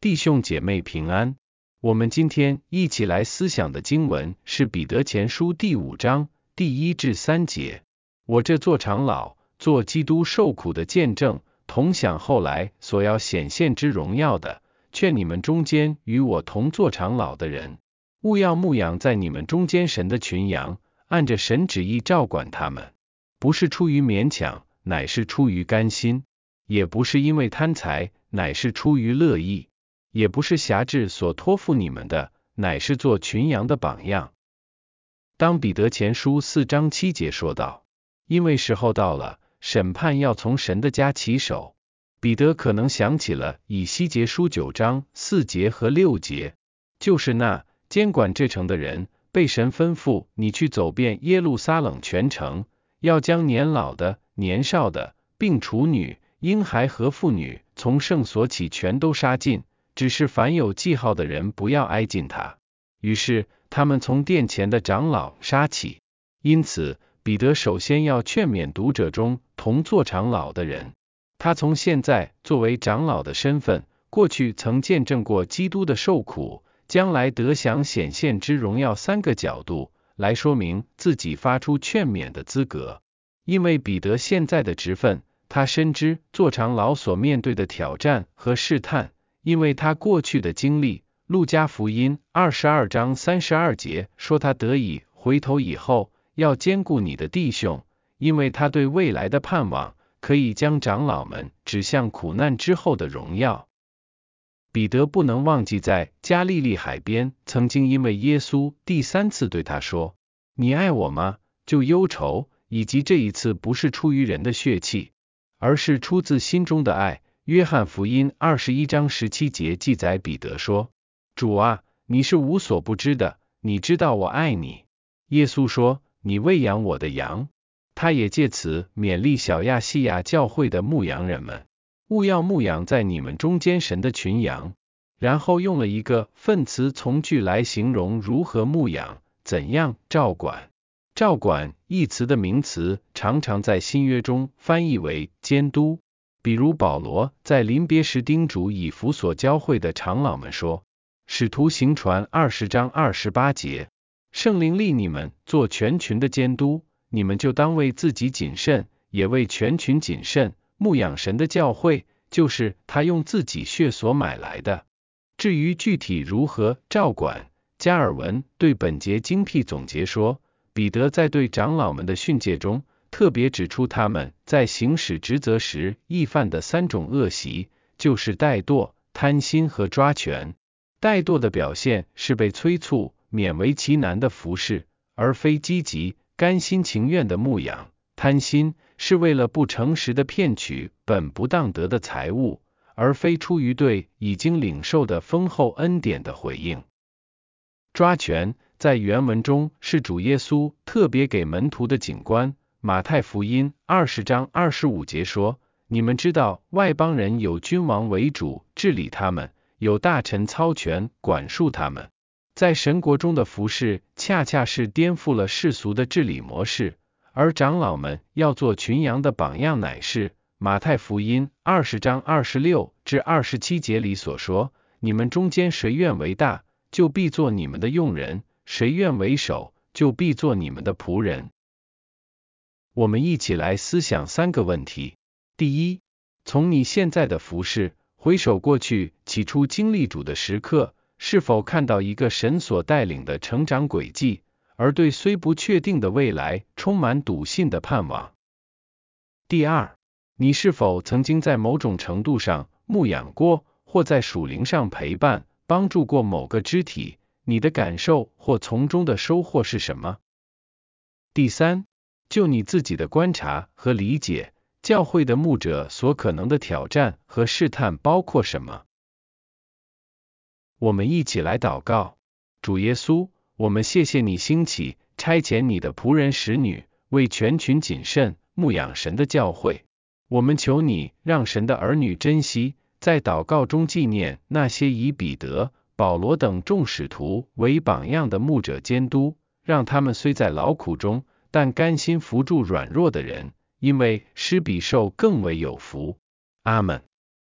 弟兄姐妹平安。我们今天一起来思想的经文是彼得前书第5章第1至3节。我这做长老，做基督受苦的见证，同享后来所要显现之荣耀的，劝你们中间与我同做长老的人，务要牧养在你们中间神的群羊，按着神旨意照管他们，不是出于勉强，乃是出于甘心；也不是因为贪财，乃是出于乐意；也不是辖制所托付你们的，乃是做群羊的榜样。当彼得前书4章7节说道，因为时候到了，审判要从神的家起手，彼得可能想起了以西结书9章4节和6节，就是那监管这城的人，被神吩咐你去走遍耶路撒冷全城，要将年老的、年少的，并处女、婴孩和妇女，从圣所起全都杀尽，只是凡有记号的人不要挨近他。于是他们从殿前的长老杀起。因此彼得首先要劝勉读者中同作长老的人，他从现在作为长老的身份，过去曾见证过基督的受苦，将来得享显现之荣耀3个角度，来说明自己发出劝勉的资格。因为彼得现在的职分，他深知做长老所面对的挑战和试探，因为他过去的经历。路加福音22章32节说他得以回头以后，要兼顾你的弟兄，因为他对未来的盼望，可以将长老们指向苦难之后的荣耀。彼得不能忘记在加利利海边，曾经因为耶稣第3次对他说，你爱我吗？就忧愁，以及这一次不是出于人的血气，而是出自心中的爱。约翰福音21章17节记载彼得说，主啊，你是无所不知的，你知道我爱你。耶稣说，你喂养我的羊。他也借此勉励小亚细亚教会的牧羊人们，务要牧养在你们中间神的群羊。然后用了一个分词从句来形容如何牧养，怎样照管。照管一词的名词常常在新约中翻译为监督，比如保罗在临别时叮嘱以弗所教会的长老们说，使徒行传20章28节，圣灵立你们做全群的监督，你们就当为自己谨慎，也为全群谨慎，牧养神的教会，就是他用自己血所买来的。至于具体如何照管，加尔文对本节精辟总结说，彼得在对长老们的训诫中，特别指出他们在行使职责时易犯的3种恶习，就是怠惰、贪心和抓权。怠惰的表现是被催促、勉为其难的服侍，而非积极、甘心情愿的牧养；贪心是为了不诚实的骗取本不当得的财物，而非出于对已经领受的丰厚恩典的回应。抓权在原文中是主耶稣特别给门徒的警官。马太福音20章25节说，你们知道外邦人有君王为主治理他们，有大臣操权管束他们。在神国中的服事恰恰是颠覆了世俗的治理模式，而长老们要做群羊的榜样，乃是马太福音20章26至27节里所说，你们中间谁愿为大，就必做你们的用人；谁愿为首，就必做你们的仆人。我们一起来思想3个问题。第一，从你现在的服事，回首过去起初经历主的时刻，是否看到一个神所带领的成长轨迹，而对虽不确定的未来充满笃信的盼望？第二，你是否曾经在某种程度上牧养过，或在属灵上陪伴、帮助过某个肢体？你的感受或从中的收获是什么？第三，就你自己的观察和理解，教会的牧者所可能的挑战和试探包括什么？我们一起来祷告。主耶稣，我们谢谢你兴起差遣你的仆人使女，为全群谨慎牧养神的教会。我们求你让神的儿女珍惜，在祷告中纪念那些以彼得、保罗等众使徒为榜样的牧者监督，让他们虽在劳苦中，但甘心扶助软弱的人，因为施比受更为有福。阿们。